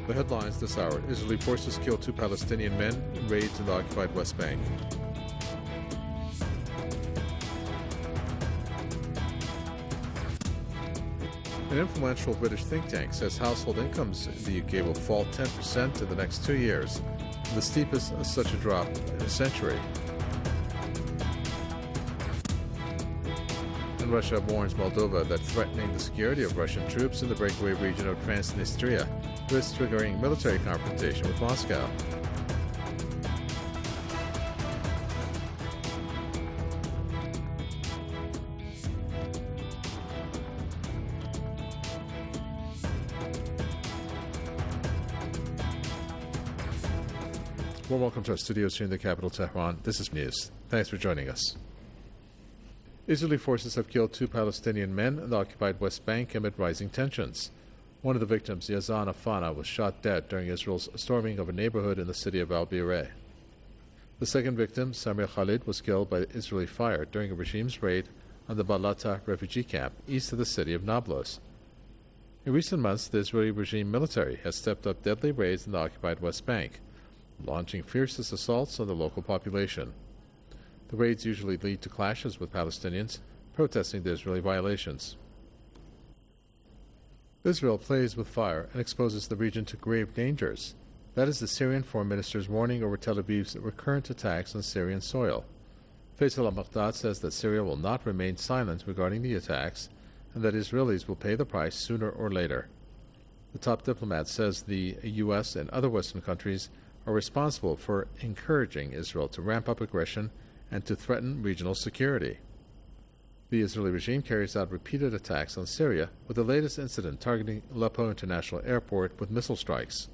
The headlines this hour: Israeli forces kill 2 Palestinian men in raids in the occupied West Bank. An influential British think tank says household incomes in the UK will fall 10% in the next 2 years, the steepest of such a drop in a century. And Russia warns Moldova that threatening the security of Russian troops in the breakaway region of Transnistria risks triggering military confrontation with Moscow. Well, welcome to our studios here in the capital, Tehran. This is News. Thanks for joining us. Israeli forces have killed 2 Palestinian men in the occupied West Bank amid rising tensions. One of the victims, Yazan Afana, was shot dead during Israel's storming of a neighborhood in the city of Al-Bireh. The second victim, Samir Khalid, was killed by Israeli fire during a regime's raid on the Balata refugee camp east of the city of Nablus. In recent months, the Israeli regime military has stepped up deadly raids in the occupied West Bank, launching fiercest assaults on the local population. The raids usually lead to clashes with Palestinians protesting the Israeli violations. Israel plays with fire and exposes the region to grave dangers. That is the Syrian foreign minister's warning over Tel Aviv's recurrent attacks on Syrian soil. Faisal al-Maqdad says that Syria will not remain silent regarding the attacks and that Israelis will pay the price sooner or later. The top diplomat says the U.S. and other Western countries are responsible for encouraging Israel to ramp up aggression and to threaten regional security. The Israeli regime carries out repeated attacks on Syria, with the latest incident targeting Aleppo International Airport with missile strikes.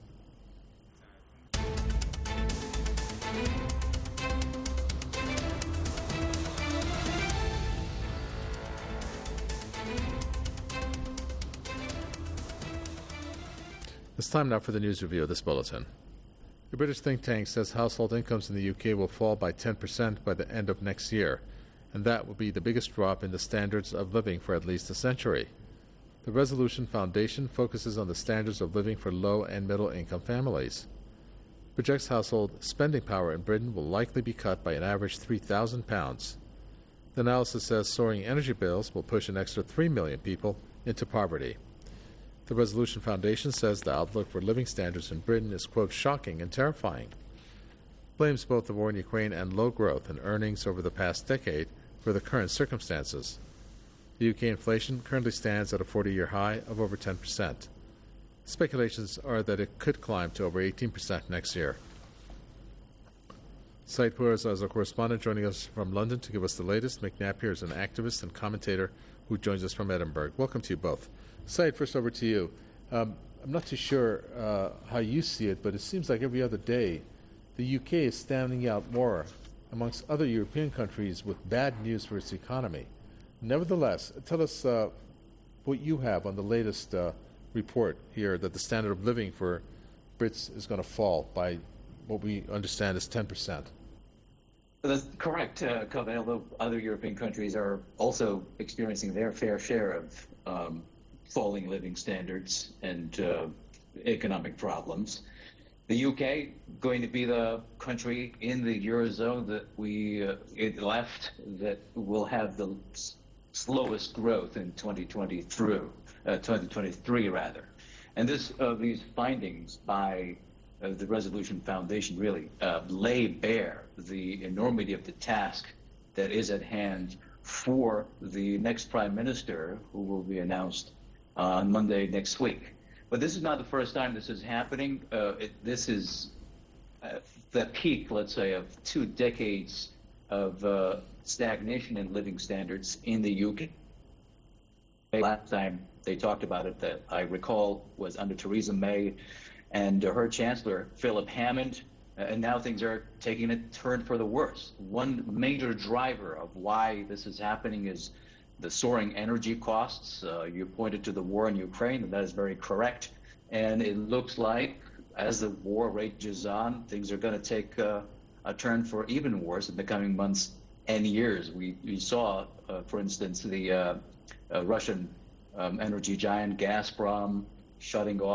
It's time now for the news review of this bulletin. The British think tank says household incomes in the UK will fall by 10% by the end of next year, and that will be the biggest drop in the standards of living for at least a century. The Resolution Foundation focuses on the standards of living for low and middle income families. Projects household spending power in Britain will likely be cut by an average £3,000. The analysis says soaring energy bills will push an extra 3 million people into poverty. The Resolution Foundation says the outlook for living standards in Britain is, quote, shocking and terrifying. Blames both the war in Ukraine and low growth in earnings over the past decade for the current circumstances. The UK inflation currently stands at a 40-year high of over 10%. Speculations are that it could climb to over 18% next year. Said Puraz is our correspondent joining us from London to give us the latest. Mick Napier is an activist and commentator who joins us from Edinburgh. Welcome to you both. Said, first over to you. I'm not too sure how you see it, but it seems like every other day the UK is standing out more amongst other European countries with bad news for its economy. Nevertheless, tell us what you have on the latest report here that the standard of living for Brits is going to fall by what we understand is 10%. That's correct, Kobe, although other European countries are also experiencing their fair share of falling living standards and economic problems. The UK going to be the country in the Eurozone that it left that will have the slowest growth in 2023 rather. And these findings by the Resolution Foundation really lay bare the enormity of the task that is at hand for the next Prime Minister, who will be announced on Monday next week. But this is not the first time this is happening. This is the peak, let's say, of 2 decades of stagnation in living standards in the UK. Last time they talked about it, that I recall, was under Theresa May and her Chancellor, Philip Hammond, and now things are taking a turn for the worse. One major driver of why this is happening is the soaring energy costs. You pointed to the war in Ukraine, and that is very correct. And it looks like, as the war rages on, things are going to take a turn for even worse in the coming months and years. We saw, for instance, the Russian energy giant Gazprom shutting off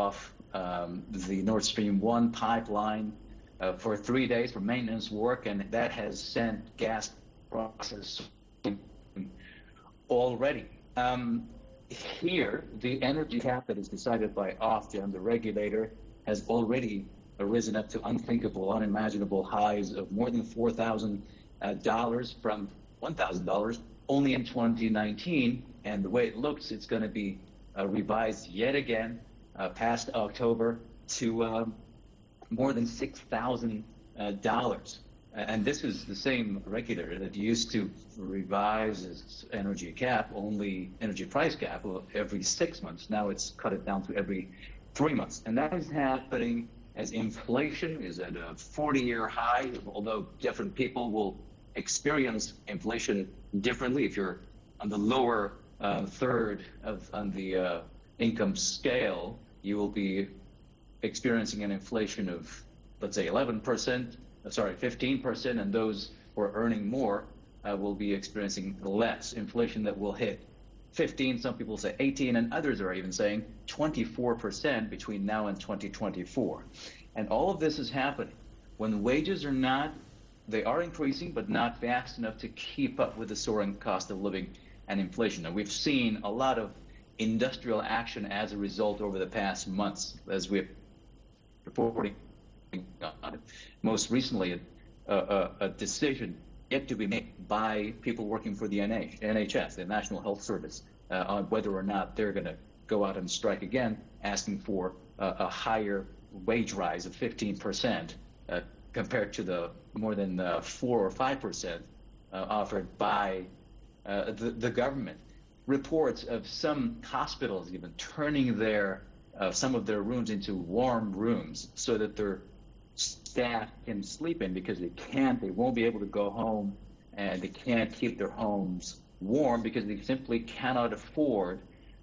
the Nord Stream 1 pipeline for 3 days for maintenance work, and that has sent gas prices already. Here, the energy cap that is decided by Ofgem, the regulator, has already risen up to unthinkable, unimaginable highs of more than $4,000 from $1,000 only in 2019. And the way it looks, it's going to be revised yet again past October to more than $6,000. And this is the same regulator that used to revise its energy price cap every 6 months. Now it's cut it down to every 3 months. And that is happening as inflation is at a 40-year high, although different people will experience inflation differently. If you're on the lower third on the income scale, you will be experiencing an inflation of, let's say, 15%, and those who are earning more will be experiencing less inflation that will hit 15, some people say 18, and others are even saying 24% between now and 2024. And all of this is happening when wages they are increasing, but not fast enough to keep up with the soaring cost of living and inflation. And we've seen a lot of industrial action as a result over the past months, as we're reporting on it. Most recently, a decision yet to be made by people working for the NHS, the National Health Service, on whether or not they're going to go out and strike again, asking for a higher wage rise of 15% compared to the more than 4 or 5% offered by the government. Reports of some hospitals even turning some of their rooms into warm rooms so that their staff can sleep in, because they won't be able to go home, and they can't keep their homes warm because they simply cannot afford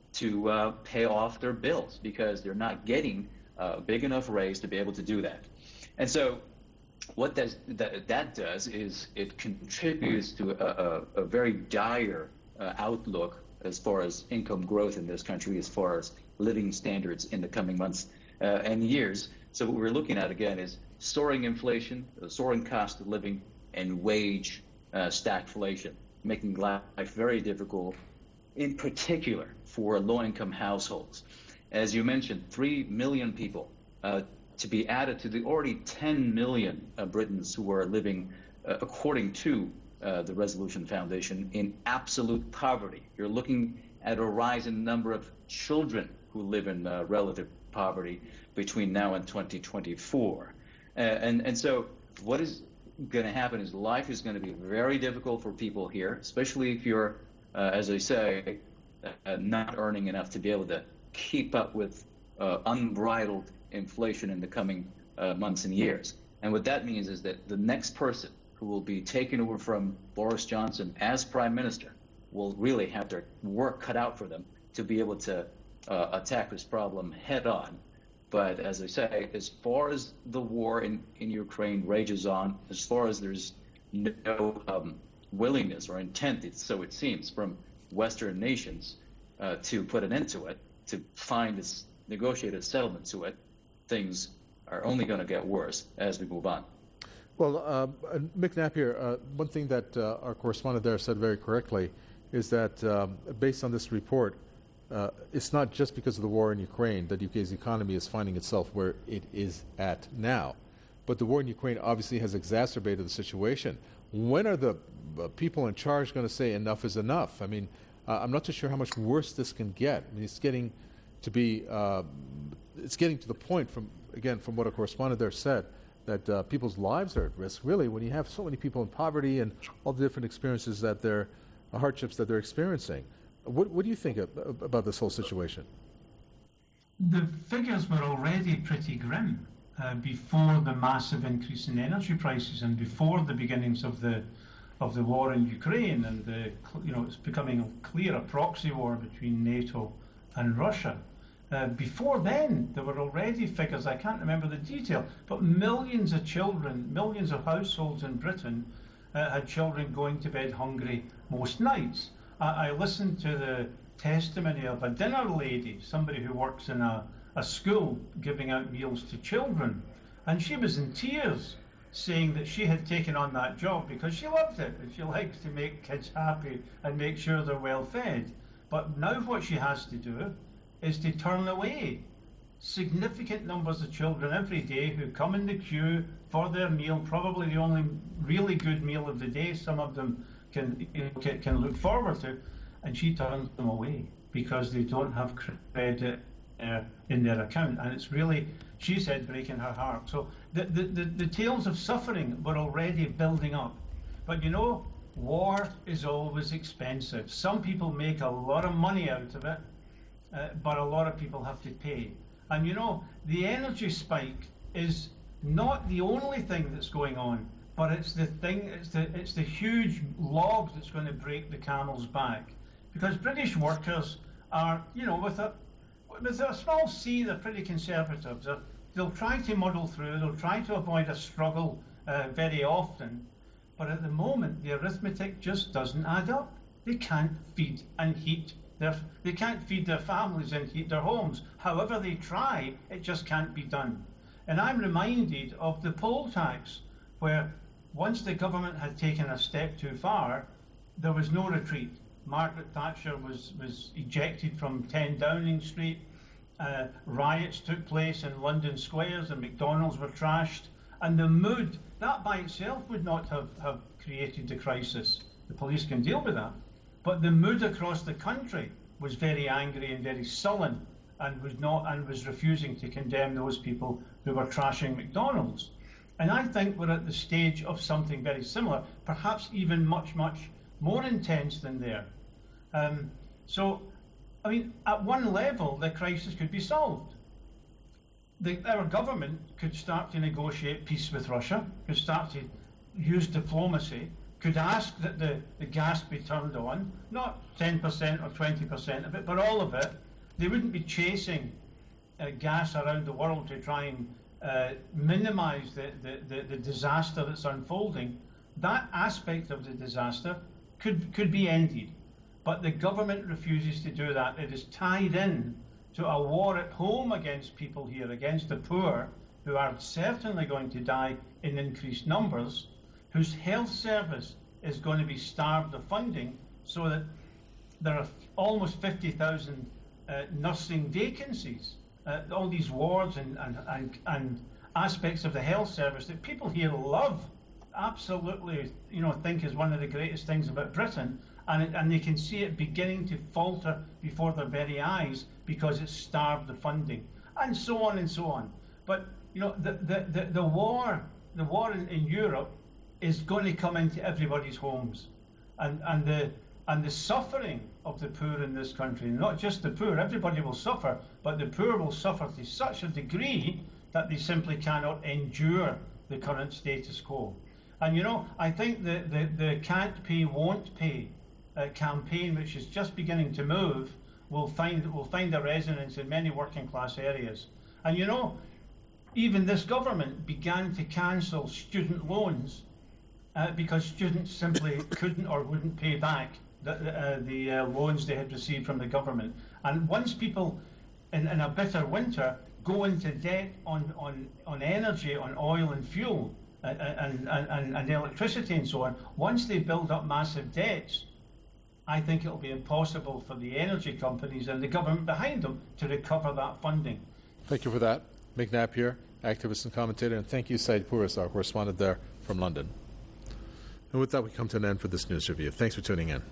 to pay off their bills, because they're not getting a big enough raise to be able to do that. And so what that does is it contributes to a very dire outlook as far as income growth in this country, as far as living standards in the coming months and years. So what we're looking at, again, is soaring inflation, soaring cost of living, and wage stagflation, making life very difficult, in particular for low-income households. As you mentioned, 3 million people to be added to the already 10 million Britons who are living, according to the Resolution Foundation, in absolute poverty. You're looking at a rise in the number of children who live in relative poverty between now and 2024. And so what is going to happen is life is going to be very difficult for people here, especially if you're, as I say, not earning enough to be able to keep up with unbridled inflation in the coming months and years. And what that means is that the next person who will be taking over from Boris Johnson as prime minister will really have their work cut out for them to be able to attack this problem head on. But as I say, as far as the war in Ukraine rages on, as far as there's no willingness or intent, so it seems, from Western nations to put an end to it, to find this negotiated settlement to it, things are only going to get worse as we move on. Well, Mick Napier, one thing that our correspondent there said very correctly is that based on this report, it's not just because of the war in Ukraine that UK's economy is finding itself where it is at now, but the war in Ukraine obviously has exacerbated the situation. When are the people in charge going to say enough is enough? I mean, I'm not too sure how much worse this can get. I mean, it's getting to the point, from what a correspondent there said, that people's lives are at risk, really, when you have so many people in poverty and all the different experiences hardships that they're experiencing. What do you think about this whole situation? The figures were already pretty grim before the massive increase in energy prices and before the beginnings of the war in Ukraine, and it's becoming clear a proxy war between NATO and Russia. Before then, there were already figures, I can't remember the detail, but millions of children, millions of households in Britain had children going to bed hungry most nights. I listened to the testimony of a dinner lady, somebody who works in a a school giving out meals to children. And she was in tears, saying that she had taken on that job because she loved it and she likes to make kids happy and make sure they're well fed. But now what she has to do is to turn away significant numbers of children every day who come in the queue for their meal, probably the only really good meal of the day some of them can look forward to, and she turns them away because they don't have credit in their account. And it's really, she said, breaking her heart. So the tales of suffering were already building up. But you know, war is always expensive. Some people make a lot of money out of it, but a lot of people have to pay. And you know, the energy spike is not the only thing that's going on, but it's the huge log that's going to break the camel's back. Because British workers are, you know, with a small c, they're pretty conservative. They'll try to muddle through, they'll try to avoid a struggle very often, but at the moment the arithmetic just doesn't add up. They can't feed and heat they can't feed their families and heat their homes. However they try, it just can't be done. And I'm reminded of the poll tax, where once the government had taken a step too far, there was no retreat. Margaret Thatcher was ejected from 10 Downing Street. Riots took place in London squares and McDonald's were trashed. And the mood, that by itself would not have created the crisis. The police can deal with that. But the mood across the country was very angry and very sullen, and was refusing to condemn those people who were trashing McDonald's. And I think we're at the stage of something very similar, perhaps even much, much more intense than there. So, I mean, at one level, the crisis could be solved. Our government could start to negotiate peace with Russia, could start to use diplomacy, could ask that the gas be turned on, not 10% or 20% of it, but all of it. They wouldn't be chasing gas around the world to try and minimize the disaster that's unfolding. That aspect of the disaster could be ended, but the government refuses to do that. It is tied in to a war at home against people here, against the poor, who are certainly going to die in increased numbers, whose health service is going to be starved of funding, so that there are almost 50,000 nursing vacancies, all these wards and aspects of the health service that people here love, absolutely, you know, think is one of the greatest things about Britain, and they can see it beginning to falter before their very eyes because it's starved of funding, and so on and so on. But you know, the war in Europe is going to come into everybody's homes, and the suffering of the poor in this country, not just the poor, everybody will suffer, but the poor will suffer to such a degree that they simply cannot endure the current status quo. And you know, I think the can't pay, won't pay campaign, which is just beginning to move, will find a resonance in many working class areas. And you know, even this government began to cancel student loans because students simply couldn't or wouldn't pay back the loans they had received from the government. And once people in a bitter winter go into debt on energy, on oil and fuel and electricity and so on, once they build up massive debts, I think it'll be impossible for the energy companies and the government behind them to recover that funding. Thank you for that. Mick Napier, activist and commentator, and thank you, Said Puris, our correspondent there from London. And with that, we come to an end for this news review. Thanks for tuning in.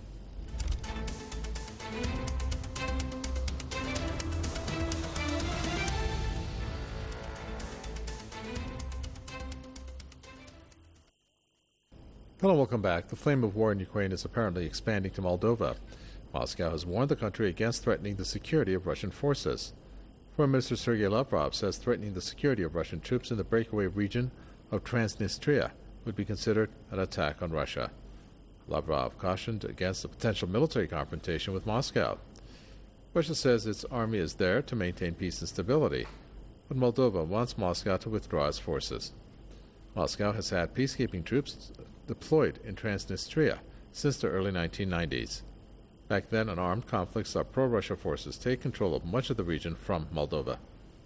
Hello and welcome back. The flame of war in Ukraine is apparently expanding to Moldova. Moscow has warned the country against threatening the security of Russian forces. Foreign Minister Sergei Lavrov says threatening the security of Russian troops in the breakaway region of Transnistria would be considered an attack on Russia. Lavrov cautioned against a potential military confrontation with Moscow. Russia says its army is there to maintain peace and stability, but Moldova wants Moscow to withdraw its forces. Moscow has had peacekeeping troops deployed in Transnistria since the early 1990s. Back then, an armed conflict saw pro-Russia forces take control of much of the region from Moldova.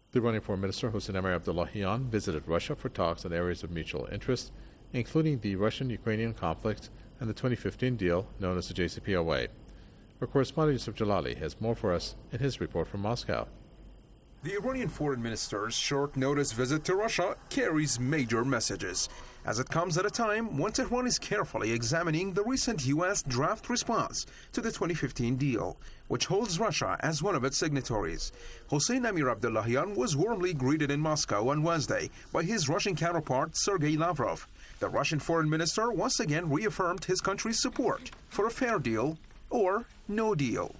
The Iranian Foreign Minister Hossein Amir-Abdollahian visited Russia for talks on areas of mutual interest, including the Russian-Ukrainian conflict and the 2015 deal known as the JCPOA. Our correspondent Yusuf Jalali has more for us in his report from Moscow. The Iranian foreign minister's short-notice visit to Russia carries major messages, as it comes at a time when Tehran is carefully examining the recent U.S. draft response to the 2015 deal, which holds Russia as one of its signatories. Hossein Amir-Abdollahian was warmly greeted in Moscow on Wednesday by his Russian counterpart Sergei Lavrov. The Russian foreign minister once again reaffirmed his country's support for a fair deal or no deal.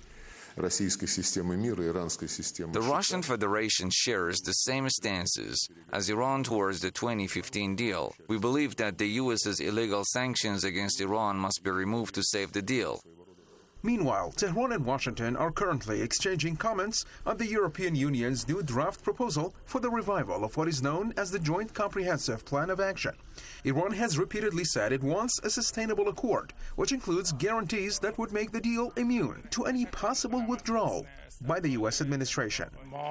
The Russian Federation shares the same stances as Iran towards the 2015 deal. We believe that the U.S.'s illegal sanctions against Iran must be removed to save the deal. Meanwhile, Tehran and Washington are currently exchanging comments on the European Union's new draft proposal for the revival of what is known as the Joint Comprehensive Plan of Action. Iran has repeatedly said it wants a sustainable accord, which includes guarantees that would make the deal immune to any possible withdrawal by the U.S. administration.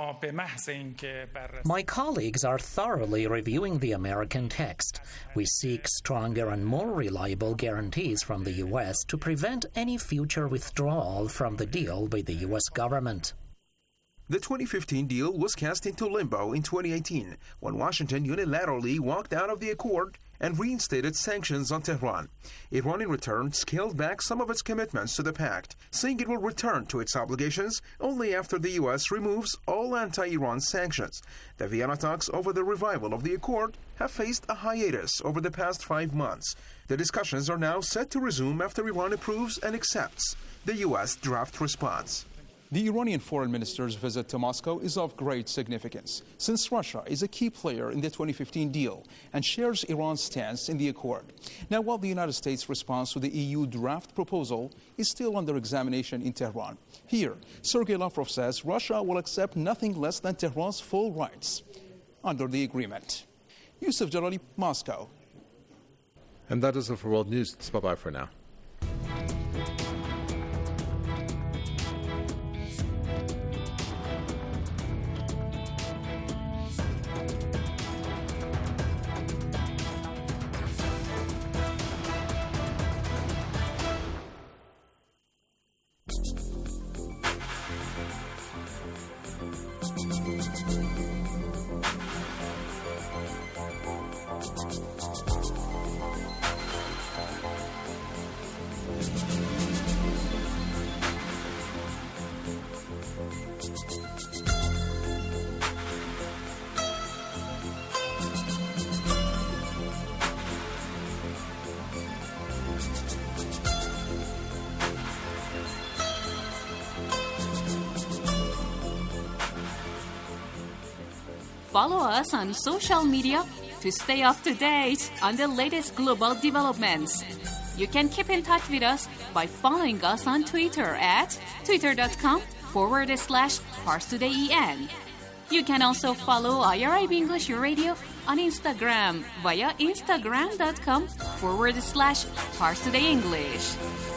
My colleagues are thoroughly reviewing the American text. We seek stronger and more reliable guarantees from the U.S. to prevent any future withdrawal from the deal by the U.S. government. The 2015 deal was cast into limbo in 2018 when Washington unilaterally walked out of the accord and reinstated sanctions on Tehran. Iran, in return, scaled back some of its commitments to the pact, saying it will return to its obligations only after the U.S. removes all anti-Iran sanctions. The Vienna talks over the revival of the accord have faced a hiatus over the past 5 months. The discussions are now set to resume after Iran approves and accepts the U.S. draft response. The Iranian foreign minister's visit to Moscow is of great significance, since Russia is a key player in the 2015 deal and shares Iran's stance in the accord. Now, while the United States' response to the EU draft proposal is still under examination in Tehran, here, Sergei Lavrov says Russia will accept nothing less than Tehran's full rights under the agreement. Yusuf Jalali, Moscow. And that is it for World News. It's bye-bye for now. Follow us on social media to stay up to date on the latest global developments. You can keep in touch with us by following us on Twitter at twitter.com/ParsTodayEN. You can also follow IRIB English Radio on Instagram via instagram.com/ParsTodayEnglish.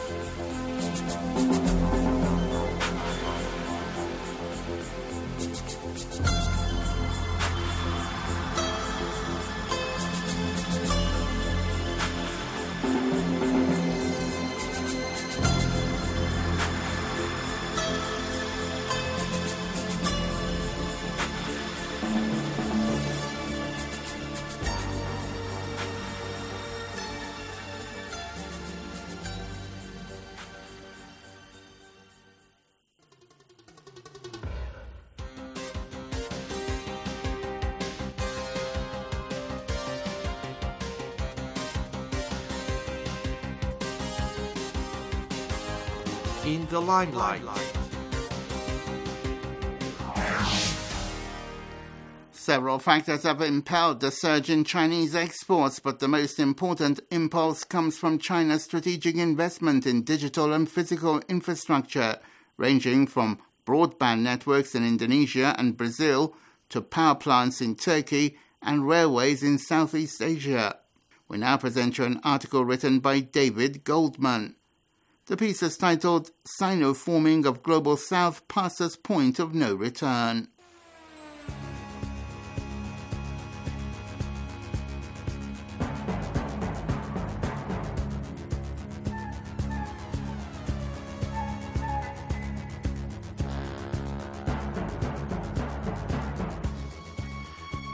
In the limelight. Several factors have impelled the surge in Chinese exports, but the most important impulse comes from China's strategic investment in digital and physical infrastructure, ranging from broadband networks in Indonesia and Brazil to power plants in Turkey and railways in Southeast Asia. We now present you an article written by David Goldman. The piece is titled Sino Forming of Global South Passes Point of No Return.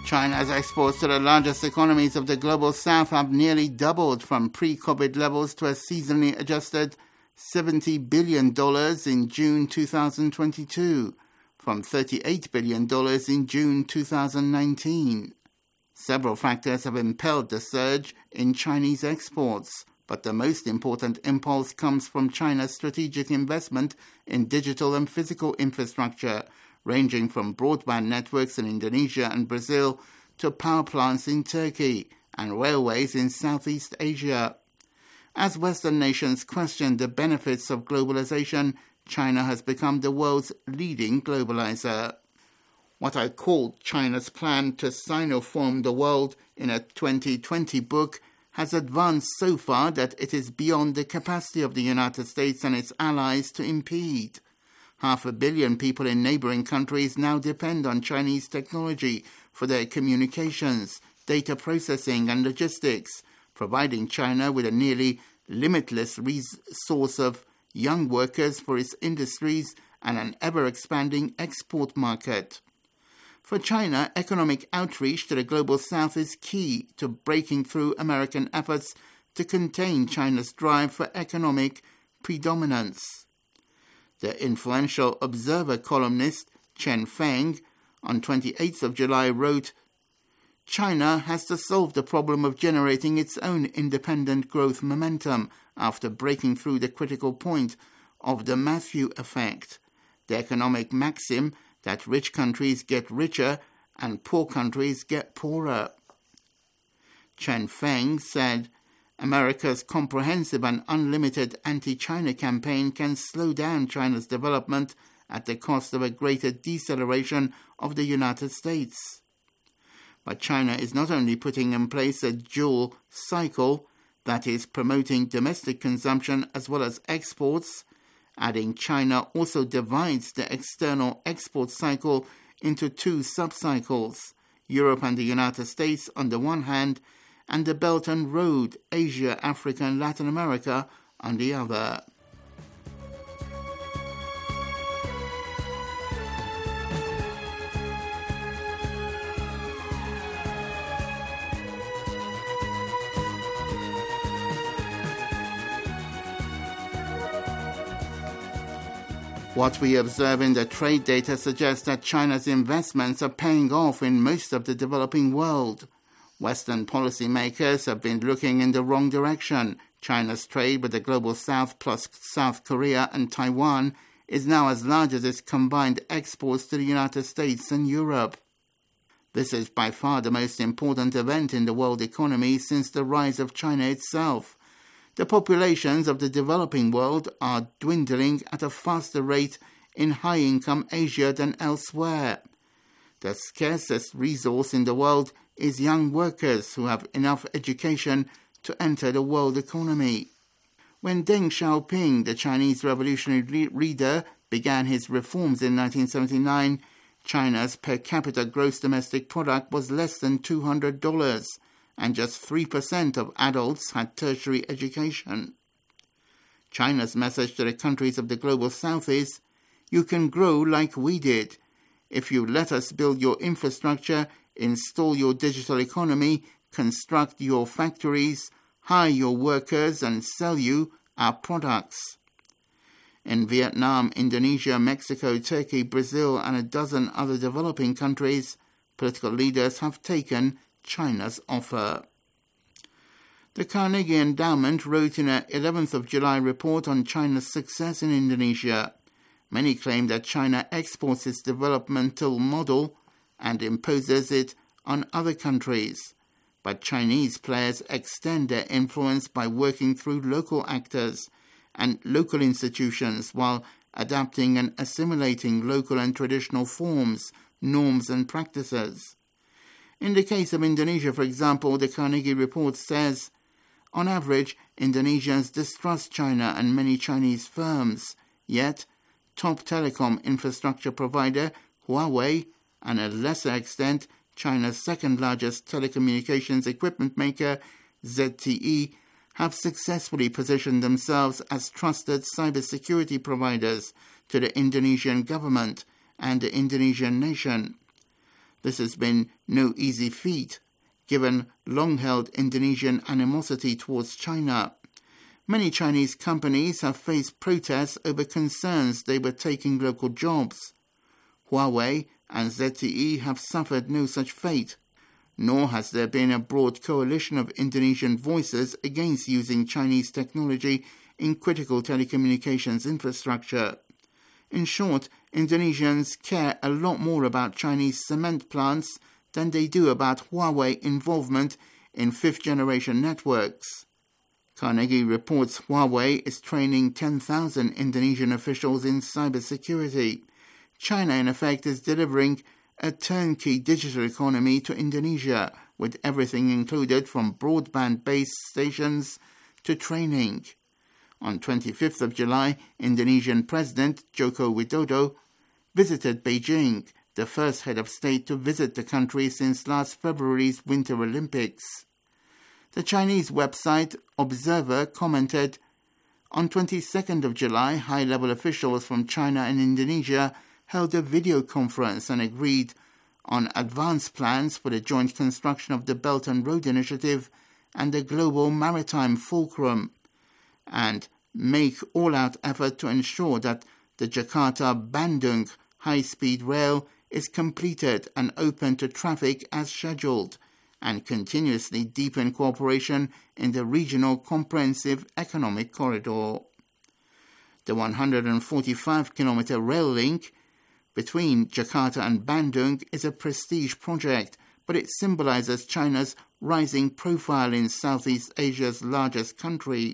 China's exports to the largest economies of the global south have nearly doubled from pre-COVID levels to a seasonally adjusted $70 billion in June 2022, from $38 billion in June 2019. Several factors have impelled the surge in Chinese exports, but the most important impulse comes from China's strategic investment in digital and physical infrastructure, ranging from broadband networks in Indonesia and Brazil to power plants in Turkey and railways in Southeast Asia. As Western nations question the benefits of globalization, China has become the world's leading globalizer. What I called China's plan to Sinoform the world in a 2020 book has advanced so far that it is beyond the capacity of the United States and its allies to impede. 500 million people in neighboring countries now depend on Chinese technology for their communications, data processing and logistics, providing China with a nearly limitless source of young workers for its industries and an ever-expanding export market. For China, economic outreach to the global south is key to breaking through American efforts to contain China's drive for economic predominance. The influential Observer columnist Chen Feng on 28th of July wrote, "China has to solve the problem of generating its own independent growth momentum after breaking through the critical point of the Matthew effect, the economic maxim that rich countries get richer and poor countries get poorer." Chen Feng said, "America's comprehensive and unlimited anti-China campaign can slow down China's development at the cost of a greater deceleration of the United States." But China is not only putting in place a dual cycle, that is, promoting domestic consumption as well as exports. Adding China also divides the external export cycle into two sub-cycles, Europe and the United States on the one hand, and the Belt and Road, Asia, Africa and Latin America on the other. What we observe in the trade data suggests that China's investments are paying off in most of the developing world. Western policymakers have been looking in the wrong direction. China's trade with the global south plus South Korea and Taiwan is now as large as its combined exports to the United States and Europe. This is by far the most important event in the world economy since the rise of China itself. The populations of the developing world are dwindling at a faster rate in high-income Asia than elsewhere. The scarcest resource in the world is young workers who have enough education to enter the world economy. When Deng Xiaoping, the Chinese revolutionary leader, began his reforms in 1979, China's per capita gross domestic product was less than $200, and just 3% of adults had tertiary education. China's message to the countries of the global south is, "You can grow like we did. If you let us build your infrastructure, install your digital economy, construct your factories, hire your workers and sell you our products." In Vietnam, Indonesia, Mexico, Turkey, Brazil and a dozen other developing countries, political leaders have taken China's offer. The Carnegie Endowment wrote in an 11th of July report on China's success in Indonesia. Many claim that China exports its developmental model and imposes it on other countries, but Chinese players extend their influence by working through local actors and local institutions while adapting and assimilating local and traditional forms, norms and practices. In the case of Indonesia, for example, the Carnegie report says, on average, Indonesians distrust China and many Chinese firms, yet top telecom infrastructure provider Huawei, and to a lesser extent China's second-largest telecommunications equipment maker, ZTE, have successfully positioned themselves as trusted cybersecurity providers to the Indonesian government and the Indonesian nation. This has been no easy feat, given long-held Indonesian animosity towards China. Many Chinese companies have faced protests over concerns they were taking local jobs. Huawei and ZTE have suffered no such fate, nor has there been a broad coalition of Indonesian voices against using Chinese technology in critical telecommunications infrastructure. In short, Indonesians care a lot more about Chinese cement plants than they do about Huawei involvement in fifth-generation networks. Carnegie reports Huawei is training 10,000 Indonesian officials in cybersecurity. China, in effect, is delivering a turnkey digital economy to Indonesia, with everything included from broadband-based stations to training. On 25th of July, Indonesian President Joko Widodo visited Beijing, the first head of state to visit the country since last February's Winter Olympics. The Chinese website Observer commented, on 22nd of July, high-level officials from China and Indonesia held a video conference and agreed on advanced plans for the joint construction of the Belt and Road Initiative and the Global Maritime Fulcrum, and make all-out effort to ensure that the Jakarta-Bandung high-speed rail is completed and open to traffic as scheduled, and continuously deepen cooperation in the regional comprehensive economic corridor. The 145-kilometer rail link between Jakarta and Bandung is a prestige project, but it symbolizes China's rising profile in Southeast Asia's largest country.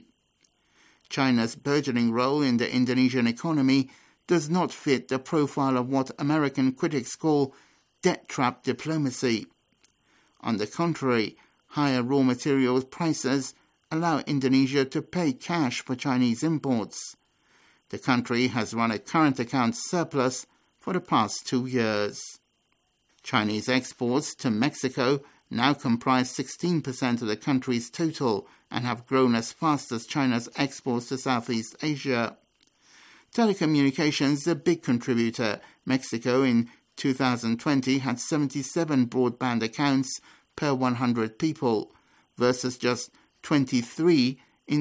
China's burgeoning role in the Indonesian economy does not fit the profile of what American critics call debt trap diplomacy. On the contrary, higher raw materials prices allow Indonesia to pay cash for Chinese imports. The country has run a current account surplus for the past 2 years. Chinese exports to Mexico now comprise 16% of the country's total and have grown as fast as China's exports to Southeast Asia. Telecommunications is a big contributor. Mexico in 2020 had 77 broadband accounts per 100 people versus just 23 in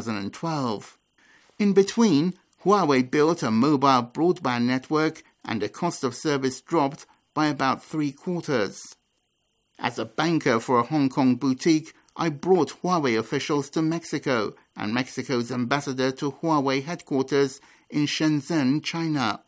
2012. In between, Huawei built a mobile broadband network and the cost of service dropped by about 3/4. As a banker for a Hong Kong boutique, I brought Huawei officials to Mexico and Mexico's ambassador to Huawei headquarters in Shenzhen, China.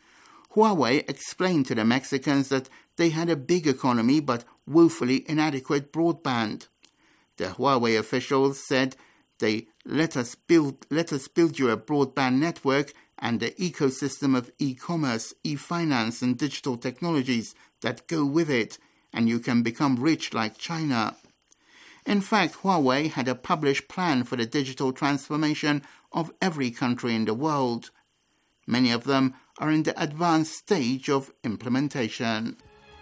Huawei explained to the Mexicans that they had a big economy but woefully inadequate broadband. The Huawei officials said they let us build you a broadband network and the ecosystem of e-commerce, e-finance and digital technologies that go with it, and you can become rich like China. In fact, Huawei had a published plan for the digital transformation of every country in the world. Many of them are in the advanced stage of implementation.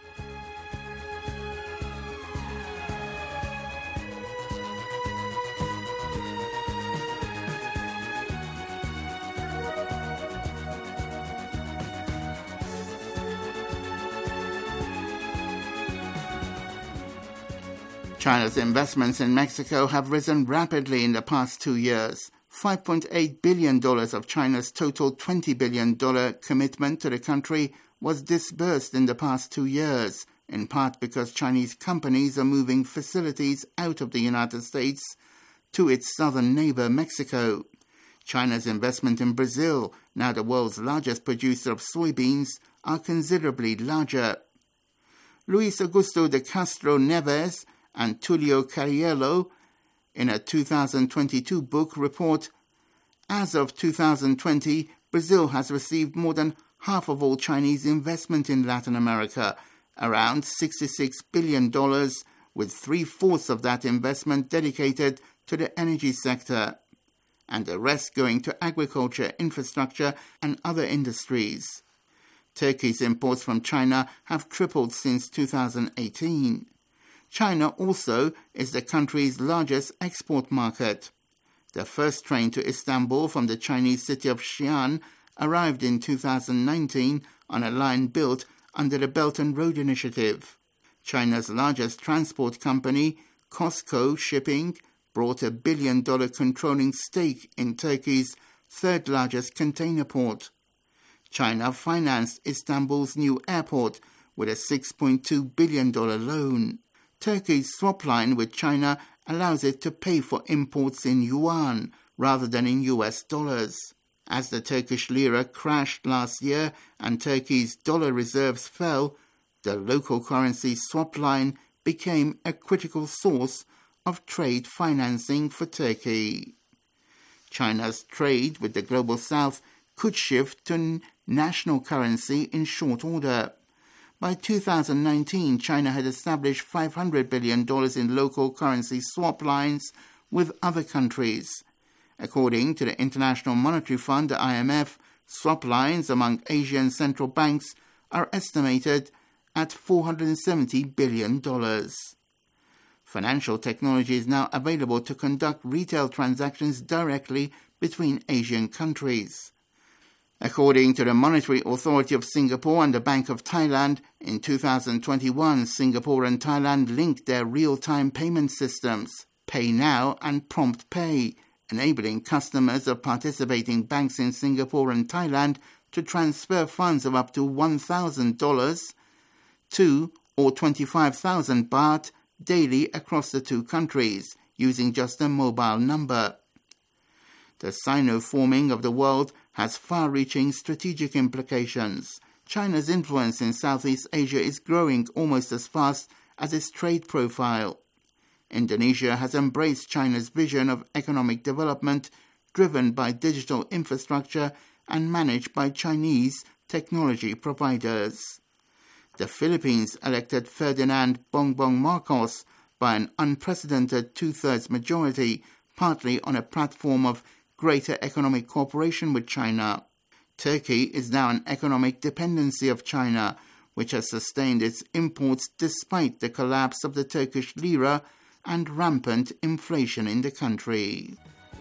China's investments in Mexico have risen rapidly in the past 2 years. $5.8 billion of China's total $20 billion commitment to the country was disbursed in the past 2 years, in part because Chinese companies are moving facilities out of the United States to its southern neighbor, Mexico. China's investment in Brazil, now the world's largest producer of soybeans, are considerably larger. Luis Augusto de Castro Neves and Tulio Carriello, in a 2022 book, report, as of 2020, Brazil has received more than half of all Chinese investment in Latin America, around $66 billion, with 3/4 of that investment dedicated to the energy sector, and the rest going to agriculture, infrastructure, and other industries. Turkey's imports from China have tripled since 2018. China also is the country's largest export market. The first train to Istanbul from the Chinese city of Xi'an arrived in 2019 on a line built under the Belt and Road Initiative. China's largest transport company, COSCO Shipping, brought a $1 billion controlling stake in Turkey's third-largest container port. China financed Istanbul's new airport with a $6.2 billion loan. Turkey's swap line with China allows it to pay for imports in yuan rather than in US dollars. As the Turkish lira crashed last year and Turkey's dollar reserves fell, the local currency swap line became a critical source of trade financing for Turkey. China's trade with the Global South could shift to national currency in short order. By 2019, China had established $500 billion in local currency swap lines with other countries. According to the International Monetary Fund, the IMF, swap lines among Asian central banks are estimated at $470 billion. Financial technology is now available to conduct retail transactions directly between Asian countries. According to the Monetary Authority of Singapore and the Bank of Thailand, in 2021, Singapore and Thailand linked their real-time payment systems, Pay Now and Prompt Pay, enabling customers of participating banks in Singapore and Thailand to transfer funds of up to $1,000 to or 25,000 baht daily across the two countries using just a mobile number. The Sino-forming of the world has far-reaching strategic implications. China's influence in Southeast Asia is growing almost as fast as its trade profile. Indonesia has embraced China's vision of economic development driven by digital infrastructure and managed by Chinese technology providers. The Philippines elected Ferdinand Bongbong Marcos by an unprecedented two-thirds majority, partly on a platform of greater economic cooperation with China. Turkey is now an economic dependency of China, which has sustained its imports despite the collapse of the Turkish lira and rampant inflation in the country.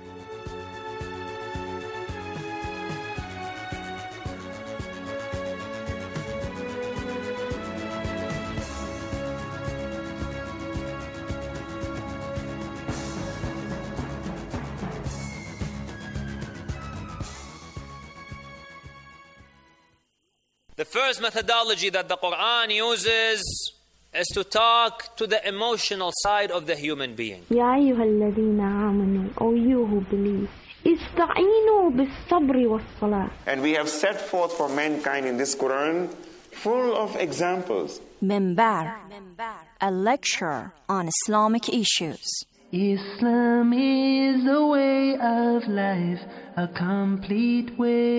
The first methodology that the Quran uses is to talk to the emotional side of the human being. يا أيها الذين آمنوا, O you who believe, استعينوا بالصبر والصلاة. And we have set forth for mankind in this Quran full of examples. Minbar, a lecture on Islamic issues. Islam is a way of life, a complete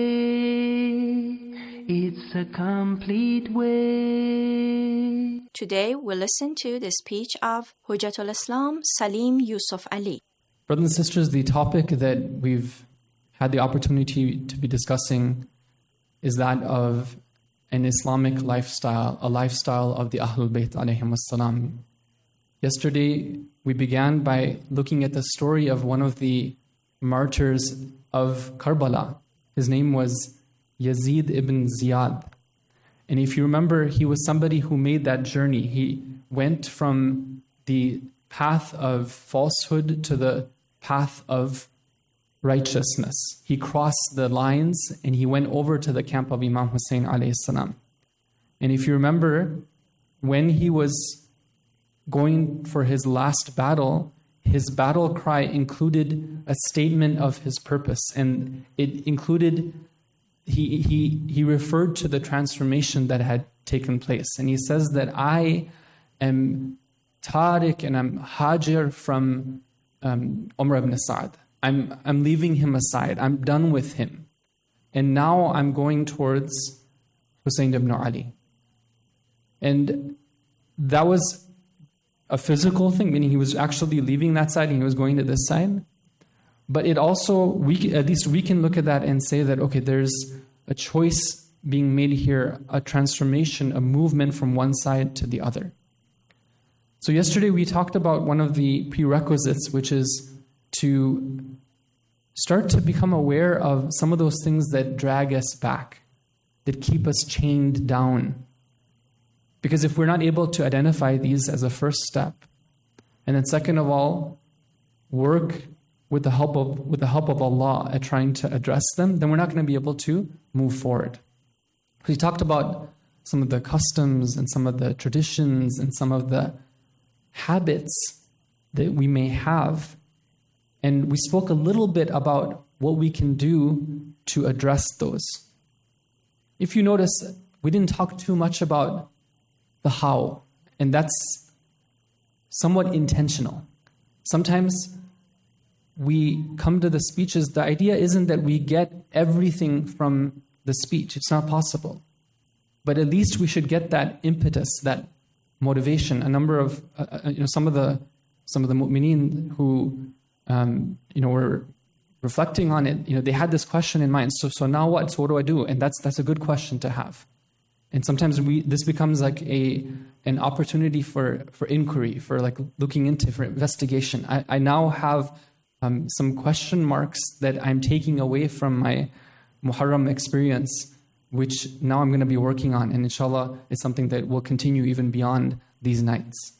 way. It's a complete way. Today we listen to the speech of Hujjatul Islam Salim Yusuf Ali. Brothers and sisters, the topic that we've had the opportunity to be discussing is that of an Islamic lifestyle, a lifestyle of the Ahlul Bayt alayhim wassalam. Yesterday, we began by looking at the story of one of the martyrs of Karbala. His name was Yazid ibn Ziyad. And if you remember, he was somebody who made that journey. He went from the path of falsehood to the path of righteousness. He crossed the lines and he went over to the camp of Imam Hussein alayhi salam. And if you remember, when he was going for his last battle, his battle cry included a statement of his purpose, and it included he referred to the transformation that had taken place. And he says that I am Tariq and I'm Hajir from Umar ibn Sa'd. I'm leaving him aside. I'm done with him. And now I'm going towards Hussein ibn Ali. And that was a physical thing, meaning he was actually leaving that side and he was going to this side. But it also, at least we can look at that and say that, okay, there's a choice being made here, a transformation, a movement from one side to the other. So yesterday we talked about one of the prerequisites, which is to start to become aware of some of those things that drag us back, that keep us chained down. Because if we're not able to identify these as a first step, and then second of all, work with the help of Allah at trying to address them, then we're not going to be able to move forward. We talked about some of the customs and some of the traditions and some of the habits that we may have. And we spoke a little bit about what we can do to address those. If you notice, we didn't talk too much about the how, and that's somewhat intentional. Sometimes we come to the speeches, the idea isn't that we get everything from the speech. It's not possible. But at least we should get that impetus, that motivation. A number of, some of the mu'mineen who, were reflecting on it, they had this question in mind. So now what? So what do I do? And that's a good question to have. And sometimes this becomes like an opportunity for inquiry, for like looking into, for investigation. I now have some question marks that I'm taking away from my Muharram experience, which now I'm going to be working on. And inshallah, it's something that will continue even beyond these nights.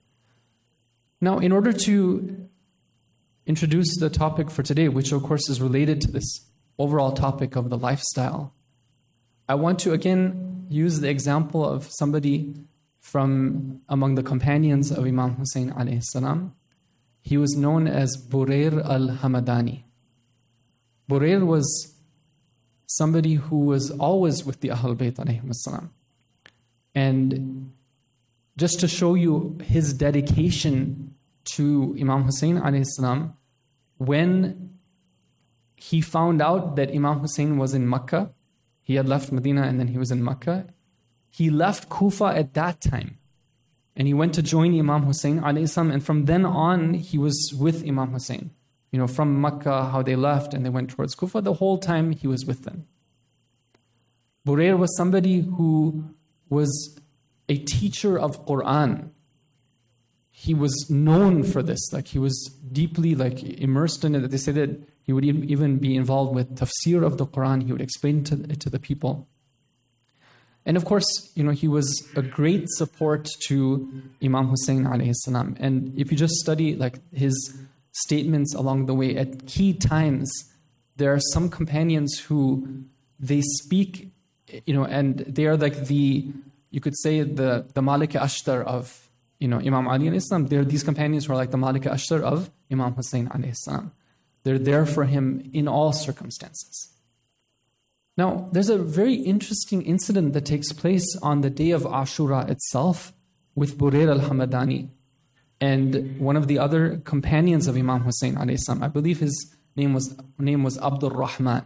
Now, in order to introduce the topic for today, which of course is related to this overall topic of the lifestyle, I want to again use the example of somebody from among the companions of Imam Hussein alayhi salam. He was known as Burair al-Hamadani. Burair was somebody who was always with the Ahlul Bayt alayhim salam. And just to show you his dedication to Imam Hussein alayhi salam, when he found out that Imam Hussein was in Makkah, he had left Medina and then he was in Makkah, he left Kufa at that time. And he went to join Imam Hussein alayhi salam, and from then on he was with Imam Hussein. From Makkah, how they left and they went towards Kufa, the whole time he was with them. Burair was somebody who was a teacher of Quran. He was known for this, like he was deeply immersed in it. They say that he would even be involved with tafsir of the Quran. He would explain it to the people. And of course, he was a great support to Imam Hussein alayhi salam. And if you just study his statements along the way, at key times, there are some companions who they speak, and they are like you could say the Malika Ashtar of Imam Ali alayhi salam. There are these companions who are like the Malika Ashtar of Imam Hussein alayhi salam. They're there for him in all circumstances. Now, there's a very interesting incident that takes place on the day of Ashura itself with Burair al-Hamadani and one of the other companions of Imam Hussein alayhi salam. I believe his name was Abdul Rahman.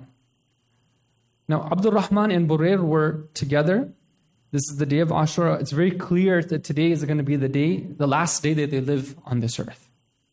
Now, Abdul Rahman and Burair were together. This is the day of Ashura. It's very clear that today is going to be the last day that they live on this earth.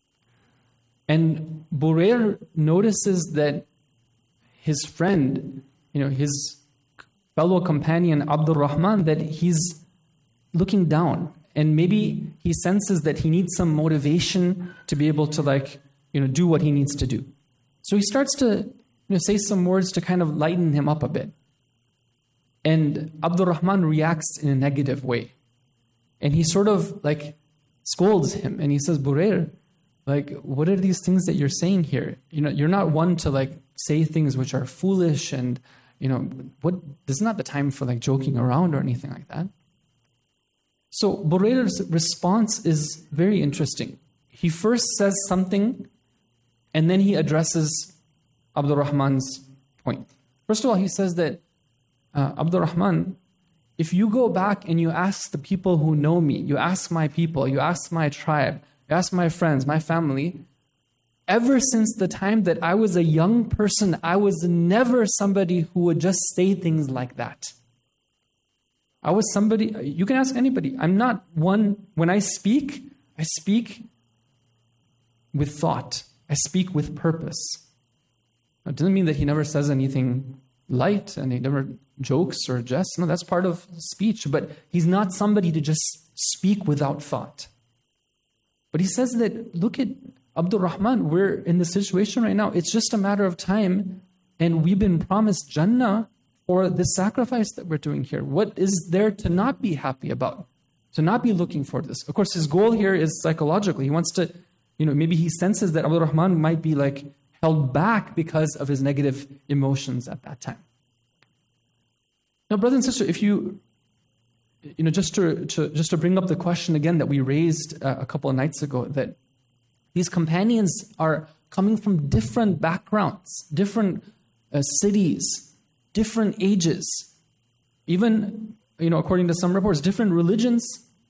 And Burair notices that his friend, his fellow companion Abdul Rahman, that he's looking down, and maybe he senses that he needs some motivation to be able to do what he needs to do. So he starts to say some words to kind of lighten him up a bit. And Abdul Rahman reacts in a negative way. And he sort of scolds him, and he says, Burair, what are these things that you're saying here? You're not one to say things which are foolish, and this is not the time for joking around or anything like that. So Burair's response is very interesting. He first says something, and then he addresses Abdul Rahman's point. First of all, he says that, Abdul Rahman, if you go back and you ask the people who know me, you ask my people, you ask my tribe, you ask my friends, my family, ever since the time that I was a young person, I was never somebody who would just say things like that. I was somebody, you can ask anybody, I'm not one, when I speak with thought. I speak with purpose. It doesn't mean that he never says anything light and he never jokes or jests. No, that's part of speech, but he's not somebody to just speak without thought. But he says that, look at Abdul Rahman, we're in the situation right now. It's just a matter of time, and we've been promised Jannah for the sacrifice that we're doing here. What is there to not be happy about? To not be looking for this. Of course, his goal here is psychological. He wants to, maybe he senses that Abdul Rahman might be like held back because of his negative emotions at that time. Now, brothers and sisters, if you just to bring up the question again that we raised a couple of nights ago, that these companions are coming from different backgrounds, different cities, different ages, even, according to some reports, different religions.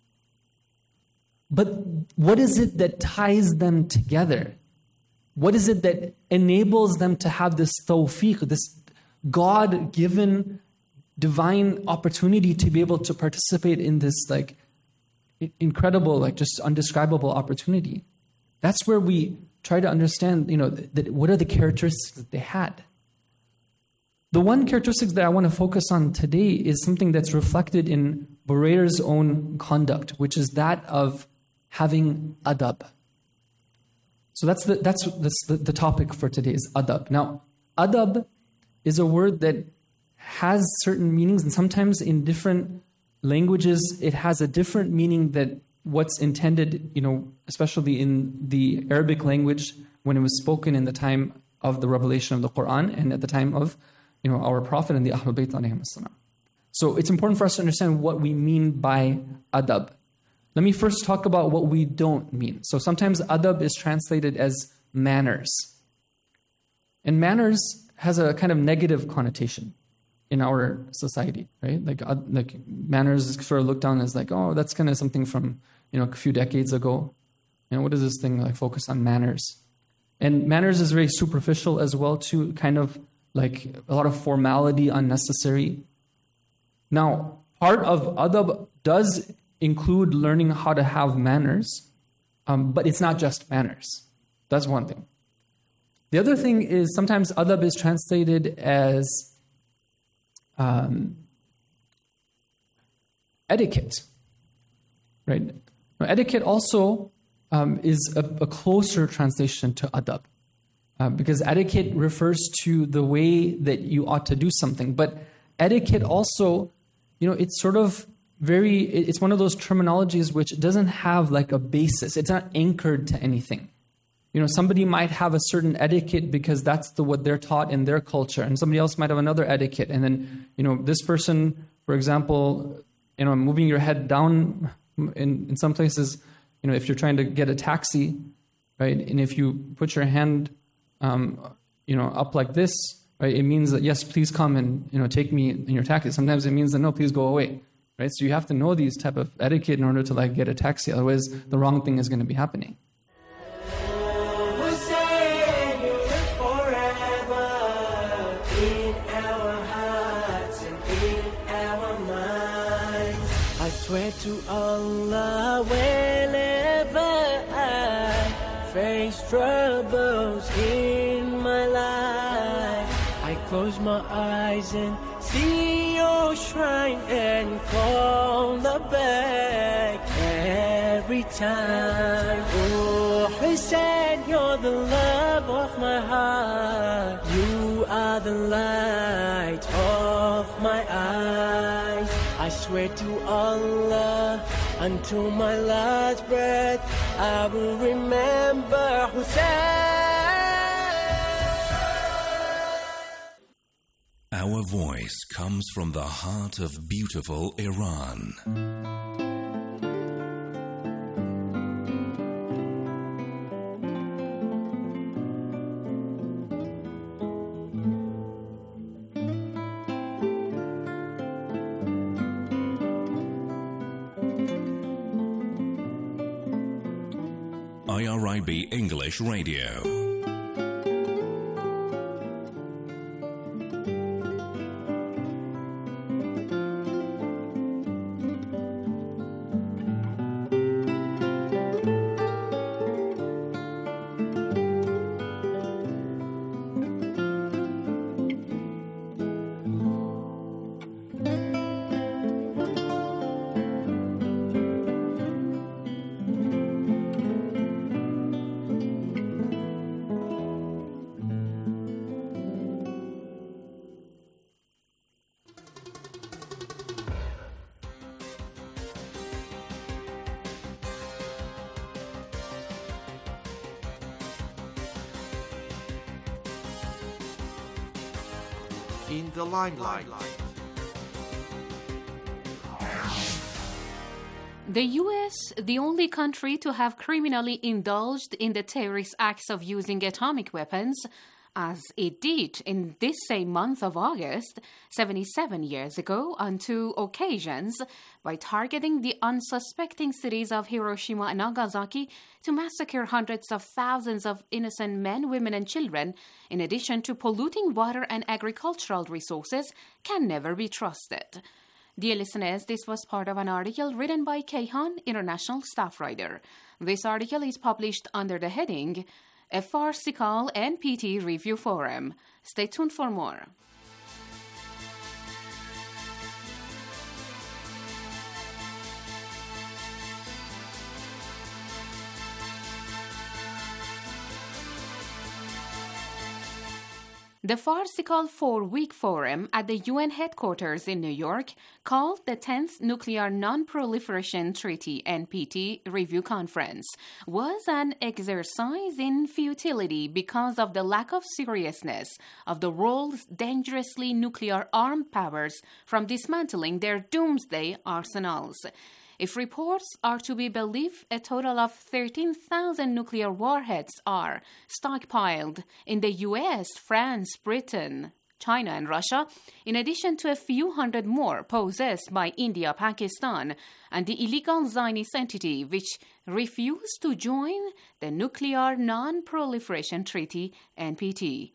But what is it that ties them together? What is it that enables them to have this tawfiq, this God-given divine opportunity to be able to participate in this incredible, just undescribable opportunity? That's where we try to understand, that what are the characteristics that they had. The one characteristic that I want to focus on today is something that's reflected in Burayr's own conduct, which is that of having adab. So that's the topic for today, is adab. Now, adab is a word that has certain meanings, and sometimes in different languages it has a different meaning that what's intended, especially in the Arabic language when it was spoken in the time of the revelation of the Quran and at the time of our Prophet and the Ahlul Bayt alayhim as-salam. So it's important for us to understand what we mean by adab. Let me first talk about what we don't mean. So sometimes adab is translated as manners. And manners has a kind of negative connotation in our society, right? Like manners is sort of looked down as that's kind of something from, a few decades ago. What is this thing focus on manners? And manners is very superficial as well too, kind of like a lot of formality, unnecessary. Now, part of adab does include learning how to have manners, but it's not just manners. That's one thing. The other thing is sometimes adab is translated as etiquette, right? Now, etiquette also is a closer translation to adab, because etiquette refers to the way that you ought to do something. But etiquette also, it's sort of it's one of those terminologies which doesn't have like a basis. It's not anchored to anything. Somebody might have a certain etiquette because that's what they're taught in their culture, and somebody else might have another etiquette. And then, this person, for example, moving your head down in some places, if you're trying to get a taxi, right, and if you put your hand, up like this, right, it means that, yes, please come and, take me in your taxi. Sometimes it means that, no, please go away, right? So you have to know these type of etiquette in order to get a taxi. Otherwise, the wrong thing is going to be happening. I swear to Allah, whenever I face troubles in my life, I close my eyes and see your shrine and call the back every time. Oh, Hussein, you're the love of my heart. You are the light of my eyes. I swear to Allah, until my last breath, I will remember Hussein. Our voice comes from the heart of beautiful Iran. IRIB English Radio. in the limelight. The U.S., the only country to have criminally indulged in the terrorist acts of using atomic weapons, as it did in this same month of August, 77 years ago, on 2 occasions, by targeting the unsuspecting cities of Hiroshima and Nagasaki to massacre hundreds of thousands of innocent men, women, and children, in addition to polluting water and agricultural resources, can never be trusted. Dear listeners, this was part of an article written by Kayhan, international staff writer. This article is published under the heading, A Farcical NPT Review Forum. Stay tuned for more. The Farcical 4-week forum at the UN headquarters in New York, called the 10th Nuclear Non-Proliferation Treaty NPT Review Conference, was an exercise in futility because of the lack of seriousness of the world's dangerously nuclear armed powers from dismantling their doomsday arsenals. If reports are to be believed, a total of 13,000 nuclear warheads are stockpiled in the US, France, Britain, China, and Russia, in addition to a few hundred more possessed by India, Pakistan, and the illegal Zionist entity which refused to join the Nuclear Non-Proliferation Treaty, NPT.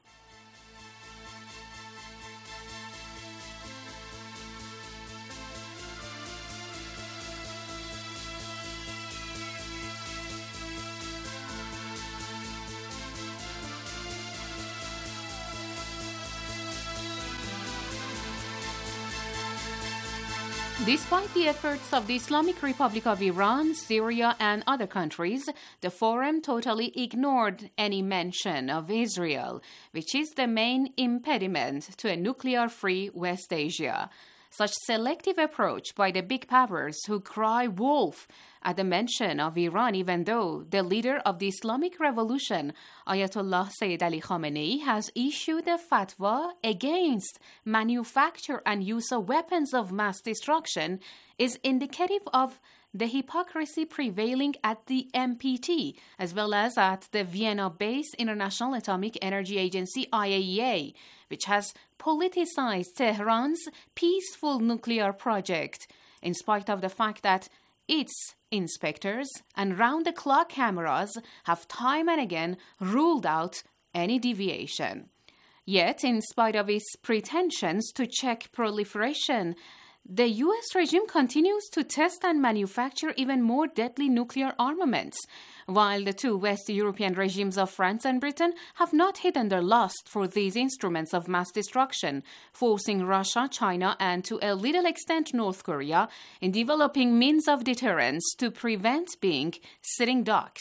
Despite the efforts of the Islamic Republic of Iran, Syria, and other countries, the forum totally ignored any mention of Israel, which is the main impediment to a nuclear-free West Asia. Such selective approach by the big powers who cry wolf at the mention of Iran, even though the leader of the Islamic Revolution, Ayatollah Sayyid Ali Khamenei, has issued a fatwa against manufacture and use of weapons of mass destruction, is indicative of the hypocrisy prevailing at the NPT, as well as at the Vienna-based International Atomic Energy Agency, IAEA, which has politicized Tehran's peaceful nuclear project, in spite of the fact that its inspectors and round-the-clock cameras have time and again ruled out any deviation. Yet, in spite of its pretensions to check proliferation, the U.S. regime continues to test and manufacture even more deadly nuclear armaments, while the two West European regimes of France and Britain have not hidden their lust for these instruments of mass destruction, forcing Russia, China, and to a little extent North Korea in developing means of deterrence to prevent being sitting ducks.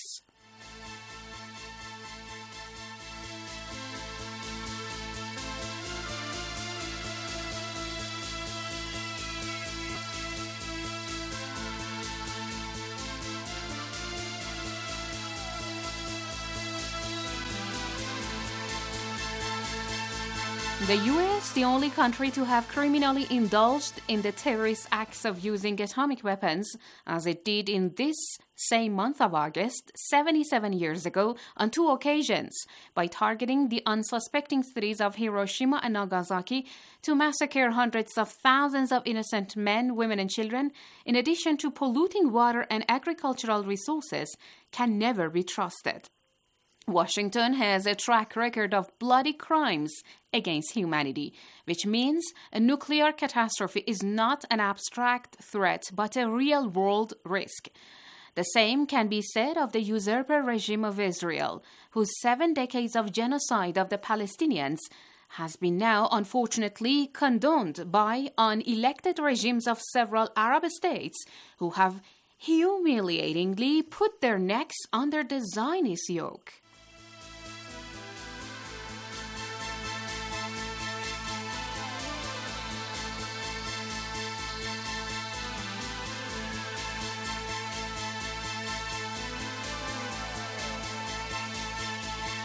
The U.S., the only country to have criminally indulged in the terrorist acts of using atomic weapons, as it did in this same month of August, 77 years ago, on 2 occasions, by targeting the unsuspecting cities of Hiroshima and Nagasaki to massacre hundreds of thousands of innocent men, women, and children, in addition to polluting water and agricultural resources, can never be trusted. Washington has a track record of bloody crimes against humanity, which means a nuclear catastrophe is not an abstract threat but a real-world risk. The same can be said of the usurper regime of Israel, whose 7 decades of genocide of the Palestinians has been now unfortunately condoned by unelected regimes of several Arab states who have humiliatingly put their necks under the Zionist yoke.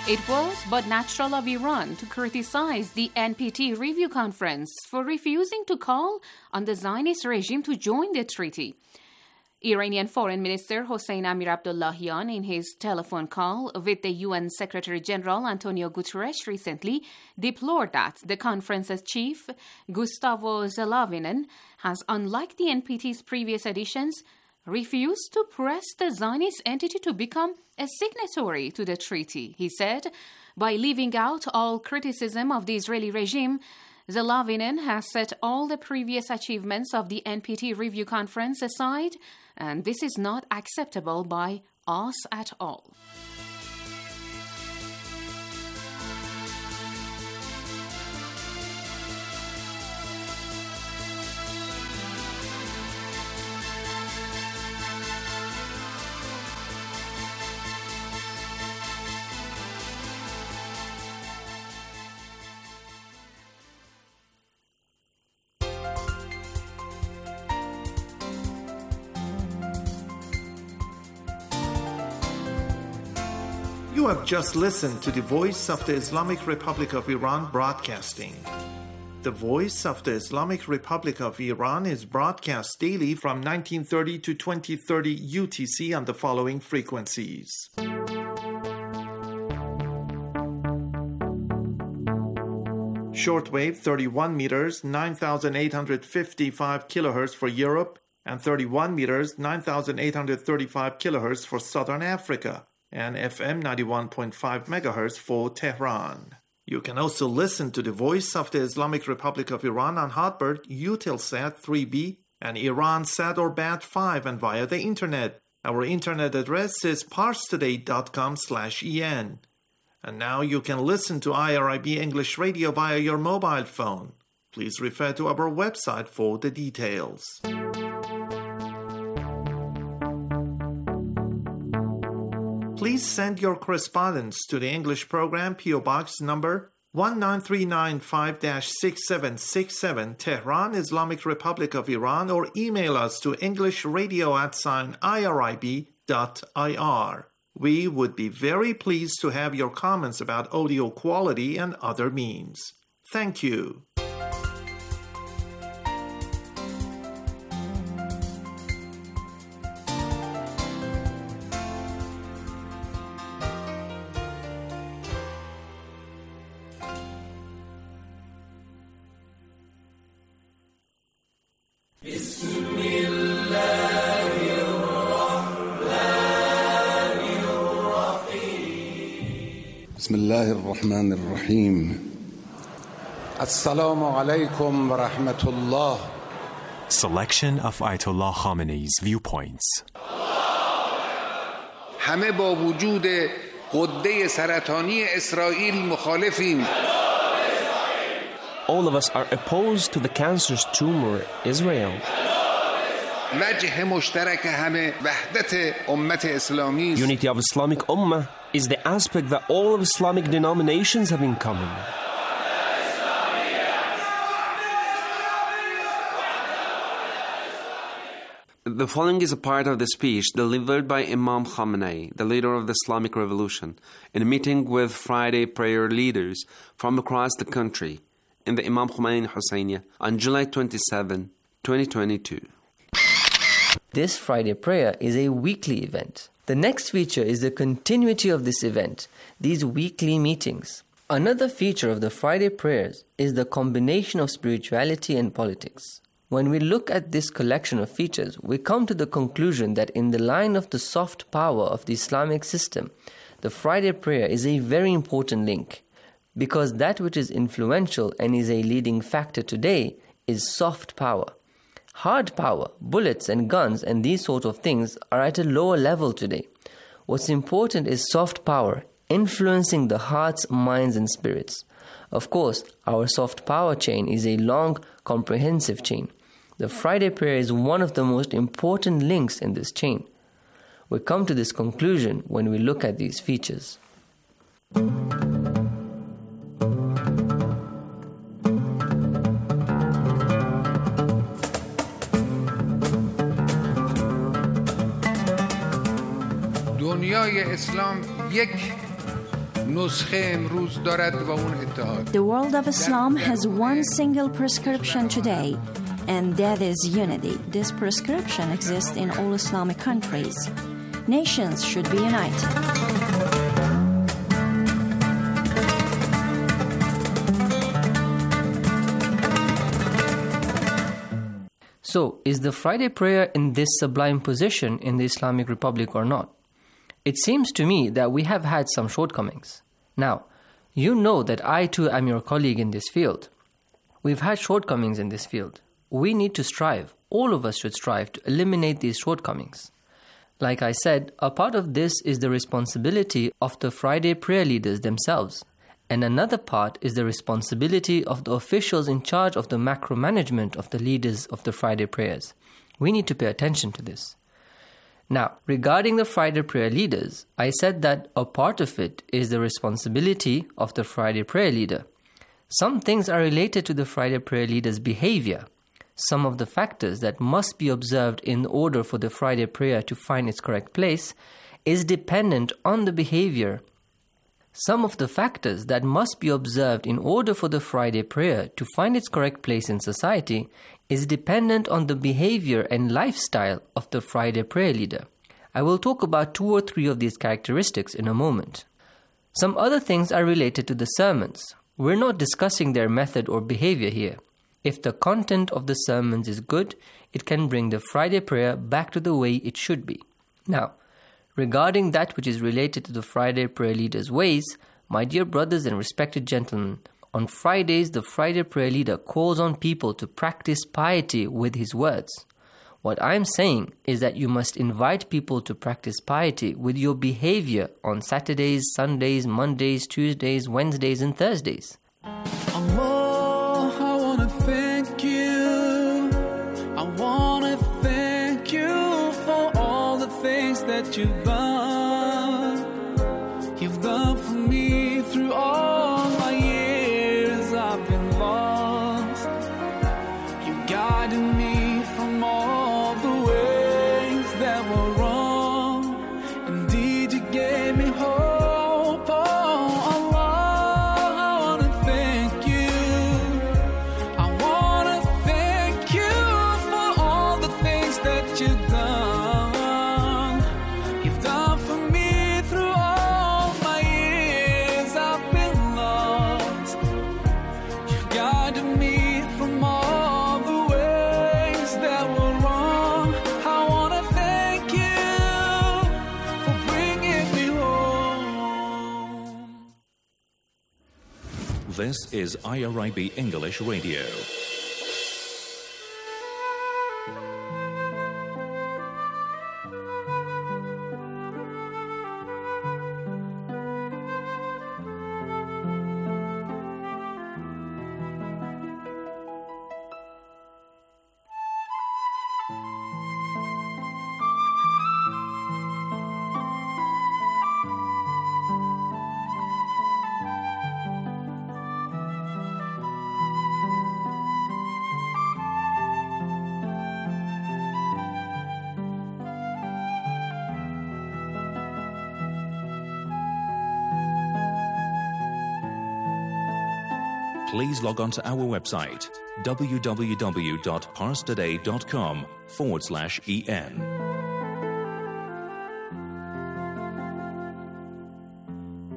It was but natural of Iran to criticize the NPT review conference for refusing to call on the Zionist regime to join the treaty. Iranian Foreign Minister Hossein Amir Abdullahian, in his telephone call with the UN Secretary General Antonio Guterres recently, deplored that the conference's chief, Gustavo Zelavinen, has, unlike the NPT's previous editions, refused to press the Zionist entity to become a signatory to the treaty. He said, by leaving out all criticism of the Israeli regime, Zelavinen has set all the previous achievements of the NPT review conference aside, and this is not acceptable by us at all. You have just listened to the Voice of the Islamic Republic of Iran broadcasting. The Voice of the Islamic Republic of Iran is broadcast daily from 1930 to 2030 UTC on the following frequencies. Shortwave 31 meters, 9,855 kilohertz for Europe, and 31 meters, 9,835 kilohertz for Southern Africa, and FM 91.5 megahertz for Tehran. You can also listen to the Voice of the Islamic Republic of Iran on Hotbird, Eutelsat 3B, and Iransat or Bat5, and via the internet. Our internet address is parstoday.com/en. And now you can listen to IRIB English Radio via your mobile phone. Please refer to our website for the details. Please send your correspondence to the English program, P.O. Box number 19395-6767, Tehran, Islamic Republic of Iran, or email us to englishradio@irib.ir. We would be very pleased to have your comments about audio quality and other means. Thank you. بسم الله الرحمن الرحيم السلام عليكم ورحمة الله. Selection of Ayatollah Khamenei's viewpoints. همه با وجود غده سرطانی اسرائیل مخالفیم. All of us are opposed to the cancerous tumor, Israel. وجه مشترک همه وحدت امت اسلامی. Unity of Islamic Ummah is the aspect that all of Islamic denominations have in common. The following is a part of the speech delivered by Imam Khamenei, the leader of the Islamic Revolution, in a meeting with Friday prayer leaders from across the country in the Imam Khomeini Husseiniya on July 27, 2022. This Friday prayer is a weekly event. The next feature is the continuity of this event, these weekly meetings. Another feature of the Friday prayers is the combination of spirituality and politics. When we look at this collection of features, we come to the conclusion that in the line of the soft power of the Islamic system, the Friday prayer is a very important link, because that which is influential and is a leading factor today is soft power. Hard power, bullets and guns and these sort of things are at a lower level today. What's important is soft power, influencing the hearts, minds and spirits. Of course, our soft power chain is a long, comprehensive chain. The Friday prayer is one of the most important links in this chain. We come to this conclusion when we look at these features. دنیای اسلام یک نسخه امروز دارد و اون اتحاد. The world of Islam has one single prescription today, and that is unity. This prescription exists in all Islamic countries. Nations should be united. So, is the Friday prayer in this sublime position in the Islamic Republic or not? It seems to me that we have had some shortcomings. Now, you know that I too am your colleague in this field. We've had shortcomings in this field. We need to strive, all of us should strive to eliminate these shortcomings. Like I said, a part of this is the responsibility of the Friday prayer leaders themselves. And another part is the responsibility of the officials in charge of the macro management of the leaders of the Friday prayers. We need to pay attention to this. Now, regarding the Friday prayer leaders, I said that a part of it is the responsibility of the Friday prayer leader. Some things are related to the Friday prayer leader's behavior. Some of the factors that must be observed in order for the Friday prayer to find its correct place is dependent on the behavior. Some of the factors that must be observed in order for the Friday prayer to find its correct place in society is dependent on the behavior and lifestyle of the Friday prayer leader. I will talk about 2 or 3 of these characteristics in a moment. Some other things are related to the sermons. We're not discussing their method or behavior here. If the content of the sermons is good, it can bring the Friday prayer back to the way it should be. Now, regarding that which is related to the Friday prayer leader's ways, my dear brothers and respected gentlemen, on Fridays the Friday prayer leader calls on people to practice piety with his words. What I'm saying is that you must invite people to practice piety with your behavior on Saturdays, Sundays, Mondays, Tuesdays, Wednesdays and Thursdays. Allah, I want to thank you. I want to thank you for all the things that you've done. You've done for me through all my years I've been lost. You guided me from all the ways that were wrong. Indeed, you gave me hope. Oh, Allah, I want to thank you. I want to thank you for all the things that you've done. You've done for me through all my years I've been lost. You guided me from all the ways that were wrong. I want to thank you for bringing me home. This is IRIB English Radio. Please log on to our website www.parstoday.com/en.